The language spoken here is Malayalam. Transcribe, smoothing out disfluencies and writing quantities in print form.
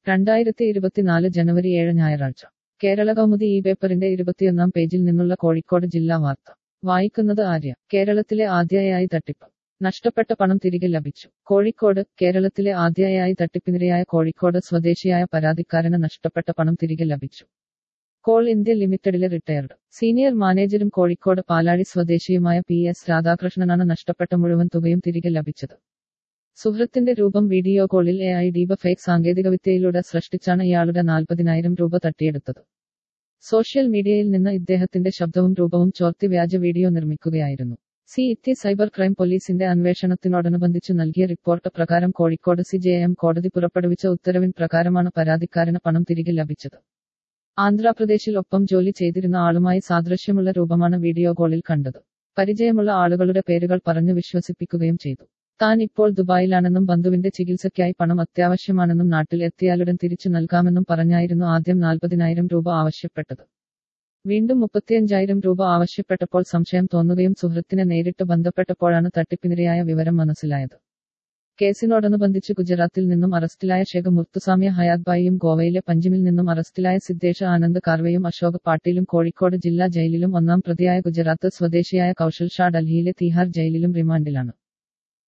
2024 ജനുവരി 7 ഞായറാഴ്ച കേരള കൗമുദി ഈ പേപ്പറിന്റെ 21 പേജിൽ നിന്നുള്ള കോഴിക്കോട് ജില്ലാ വാർത്ത വായിക്കുന്നത് ആര്യ. കേരളത്തിലെ ആദ്യയായി തട്ടിപ്പ്. നഷ്ടപ്പെട്ട പണം തിരികെ ലഭിച്ചു. കോഴിക്കോട്. കേരളത്തിലെ ആദ്യയായി തട്ടിപ്പിനിരയായ കോഴിക്കോട് സ്വദേശിയായ പരാതിക്കാരന് നഷ്ടപ്പെട്ട പണം തിരികെ ലഭിച്ചു. കോൾ ഇന്ത്യ ലിമിറ്റഡിലെ റിട്ടയർഡ് സീനിയർ മാനേജരും കോഴിക്കോട് പാലാഴി സ്വദേശിയുമായ PS രാധാകൃഷ്ണനാണ് നഷ്ടപ്പെട്ട മുഴുവൻ തുകയും തിരികെ ലഭിച്ചത്. സുഹൃത്തിന്റെ രൂപം വീഡിയോ കോളിൽ AI ഡീപഫേക്ക് സാങ്കേതികവിദ്യയിലൂടെ സൃഷ്ടിച്ചാണ് ഇയാളുടെ 40,000 രൂപ തട്ടിയെടുത്തത്. സോഷ്യൽ മീഡിയയിൽ നിന്ന് ഇദ്ദേഹത്തിന്റെ ശബ്ദവും രൂപവും ചോർത്തി വ്യാജ വീഡിയോ നിർമ്മിക്കുകയായിരുന്നു. CET സൈബർ ക്രൈം പോലീസിന്റെ അന്വേഷണത്തിനോടനുബന്ധിച്ചു നൽകിയ റിപ്പോർട്ട് പ്രകാരം കോഴിക്കോട് CJM കോടതി പുറപ്പെടുവിച്ച ഉത്തരവിൻ പ്രകാരമാണ് പരാതിക്കാരന് പണം തിരികെ ലഭിച്ചത്. ആന്ധ്രാപ്രദേശിൽ ഒപ്പം ജോലി ചെയ്തിരുന്ന ആളുമായി സാദൃശ്യമുള്ള രൂപമാണ് വീഡിയോ കോളിൽ കണ്ടത്. പരിചയമുള്ള ആളുകളുടെ പേരുകൾ പറഞ്ഞു വിശ്വസിപ്പിക്കുകയും ചെയ്തു. താൻ ഇപ്പോൾ ദുബായിലാണെന്നും ബന്ധുവിന്റെ ചികിത്സയ്ക്കായി പണം അത്യാവശ്യമാണെന്നും നാട്ടിൽ എത്തിയാലുടൻ തിരിച്ചു നൽകാമെന്നും പറഞ്ഞായിരുന്നു ആദ്യം 40,000 രൂപ ആവശ്യപ്പെട്ടത്. വീണ്ടും 35,000 രൂപ ആവശ്യപ്പെട്ടപ്പോൾ സംശയം തോന്നുകയും സുഹൃത്തിനെ നേരിട്ട് ബന്ധപ്പെട്ടപ്പോഴാണ് തട്ടിപ്പിനിരയായ വിവരം മനസ്സിലായത്. കേസിനോടനുബന്ധിച്ച് ഗുജറാത്തിൽ നിന്നും അറസ്റ്റിലായ ഷേഖ് മുർത്തുസാമിയ ഹയാത്ബായിയും ഗോവയിലെ പഞ്ചിമിൽ നിന്നും അറസ്റ്റിലായ സിദ്ദേശ് ആനന്ദ് കാർവെയും അശോക് പാട്ടീലും കോഴിക്കോട് ജില്ലാ ജയിലിലും ഒന്നാം പ്രതിയായ ഗുജറാത്ത് സ്വദേശിയായ കൗശൽ ഷാ ഡൽഹിയിലെ തീഹാർ ജയിലിലും റിമാൻഡിലാണ്.